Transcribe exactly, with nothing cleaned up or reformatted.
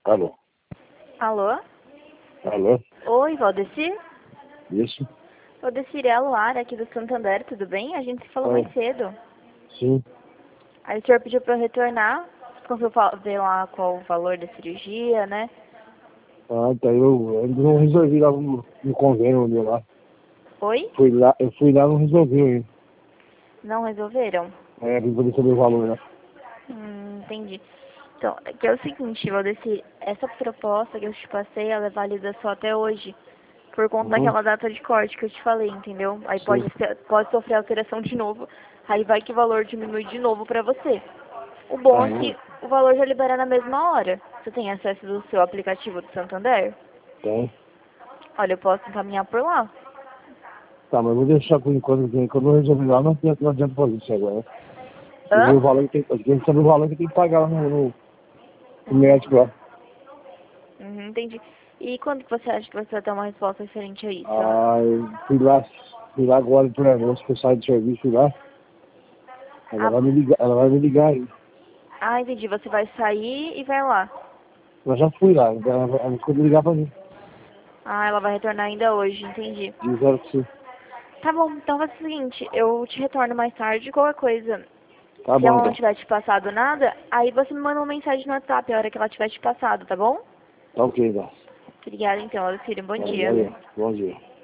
Alô? Alô? Alô? Oi, Valdecir? Isso? Valdecir, é a Luara aqui do Santander, tudo bem? A gente se falou Ah, mais cedo. sim. Aí o senhor pediu pra eu retornar, conseguiu fa- ver lá qual o valor da cirurgia, né? Ah, tá. Eu, eu ainda não resolvi lá no, no convênio meu lá. Oi? Fui lá, eu fui lá e não resolvi ainda. Não resolveram? É, pra poder saber o valor lá. Hum, entendi. Então, é que é o seguinte, Valdecir, essa proposta que eu te passei, ela é válida só até hoje. Por conta Uhum. daquela data de corte que eu te falei, entendeu? Aí Sim. pode, ser- pode sofrer alteração de novo, aí vai que o valor diminui de novo pra você. O bom Tá, é eu, que o valor já libera na mesma hora. Você tem acesso do seu aplicativo do Santander? tem. Olha, eu posso encaminhar por lá. Tá, mas eu vou deixar por enquanto, porque quando eu resolvi lá, não adianta, não adianta fazer isso agora. Eu Hã? vi o valor que tem, eu tenho que saber o valor que tem que pagar lá no, no, no médico lá. Uhum, entendi. E quando que você acha que você vai ter uma resposta referente a isso? Ah, eu fui lá, fui lá agora pro negócio, que eu saí do serviço, fui lá. Ela Ah, vai me ligar, ela vai me ligar aí. ah, entendi. Você vai sair e vai lá. Eu já fui lá, ela, ela ficou de ligar pra mim. Ah, ela vai retornar ainda hoje, entendi. Disseram que sim. Tá bom, então faz o seguinte, eu te retorno mais tarde, qualquer coisa. Tá Se bom ela não então. tiver te passado nada, aí você me manda uma mensagem no WhatsApp a hora que ela tiver te passado, tá bom? Tá ok, então. Obrigada então, Lucília. Bom Tá, dia. valeu. Bom dia.